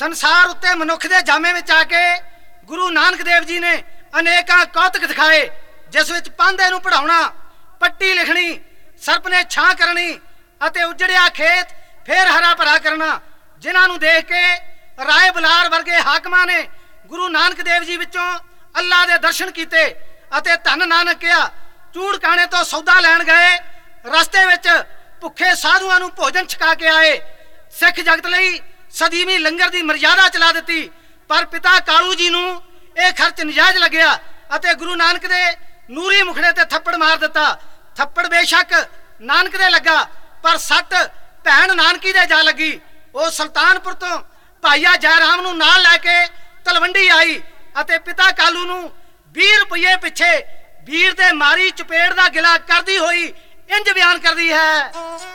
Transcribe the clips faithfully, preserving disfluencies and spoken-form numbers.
संसार उत्ते मनुख दे जामे विच आके गुरु नानक देव जी ने अनेकां कौतक दिखाए, जिस विच पांधे नूं पढ़ाउणा, पट्टी लिखनी, सर्प ने छां करनी अते उजड़िया खेत फिर हरा भरा करना, जिन्हां नूं देख के राय बलार वर्गे हाकमां ने गुरु नानक देव जी विचों अल्लाह दे दर्शन कीते अते धन नानक कहा। चूड़ काणे तो सौदा लैण गए, रस्ते विच भुखे साधुआं नूं भोजन छका के आए। सिख जगत लई सदीवी लंगर दी मर्यादा चला दित्ती, पर पिता कालू जी नूं यह खर्च नजायज लग्या अते गुरु नानक दे नूरी मुखड़े ते थप्पड़ मार दिता। थप्पड़ बेशक नानक दे लगा, पर सट भैन नानकी दे जा लगी। वो सुल्तानपुर तो भाईया जयराम नूं नाल लैके तलवंडी आई अते पिता कालू नूं बीस रुपये पिछे वीर दे मारी चपेड़ दा गिला करदी होई इंज बयान करदी है।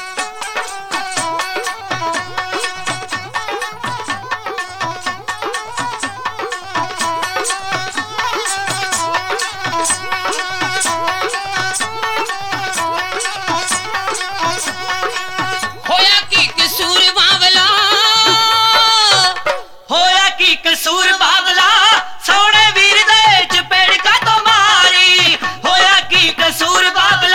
कसूर बाबला सोने वीर दे चपेड़ का तो मारी, होया की कसूर बाबला।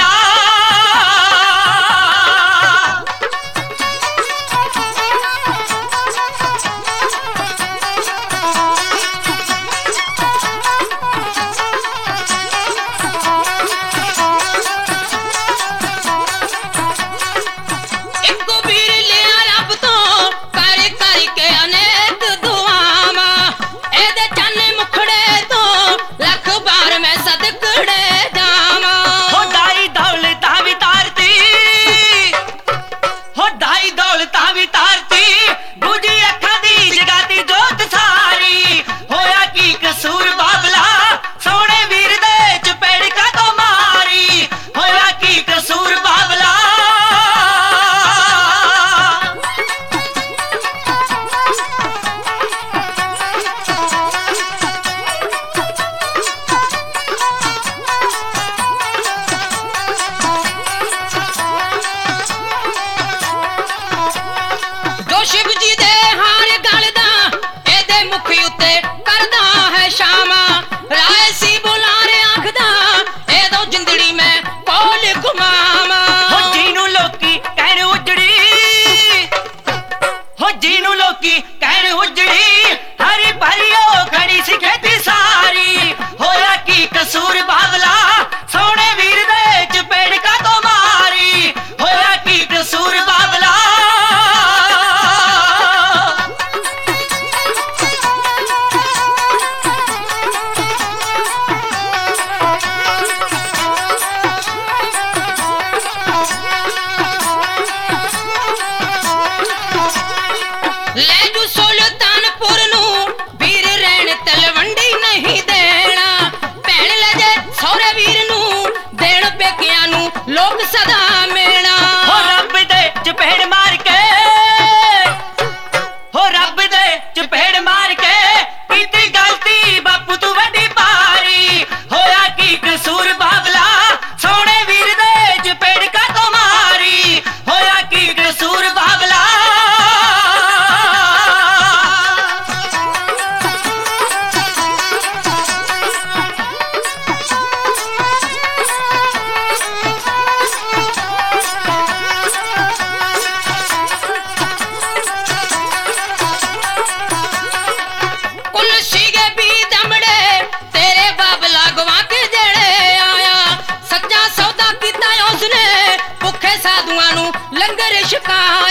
शिव जी दे हार गलदा एदे मुख उत्ते करदा है शामा, राय सी बुलारे आखदा एदो जिंदड़ी में कोल घुमावा। हो जीनू लोकी कहन उजड़ी, हो जीनू लोकी कहन उजड़ी, हरी भरियो खड़ी सी खेती सारी, होया की कसूर बाबला सोने वीर दे चपेड़ का तो मारी, होया की कसूर बाबला। सुल्तानपुर नूं वीर रैण तलवंडी नहीं देना, भैन लजे सौरे वीर नूं देण पेकियां नूं लोक सदा मेना। हो रब दे चपेड़ मार के, हो रब दे चपेड़ मार के कीती गलती बापू तू वड्डी पारी, होया की कसूर बाबला सोने वीर दे चपेड़ का तो मारी, होया की कसूर बाबला। लंगर शिकार